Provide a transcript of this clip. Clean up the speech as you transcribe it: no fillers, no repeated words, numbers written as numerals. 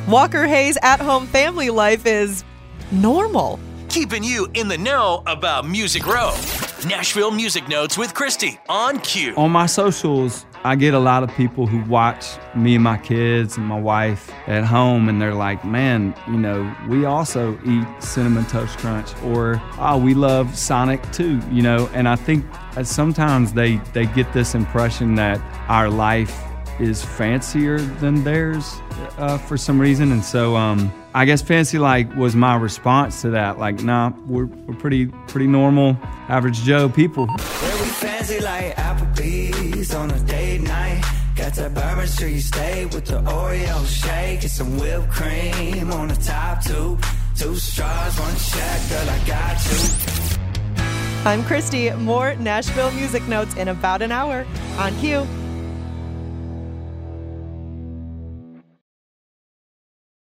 Walker Hayes' at-home family life is normal. Keeping you in the know about Music Row. Nashville Music Notes with Christy on Q. On my socials, I get a lot of people who watch me and my kids and my wife at home, and they're like, man, we also eat Cinnamon Toast Crunch, or, we love Sonic too, and I think sometimes they get this impression that our life is fancier than theirs for some reason, and so I guess Fancy Like was my response to that. Like, nah, we're pretty normal, average Joe people. Yeah, we fancy like Applebee's on a date night. Got that Bourbon Street steak with the Oreo shake and some whipped cream on the top two. 2 straws, 1 check, girl, I got you. I'm Christy. More Nashville Music Notes in about an hour on Q.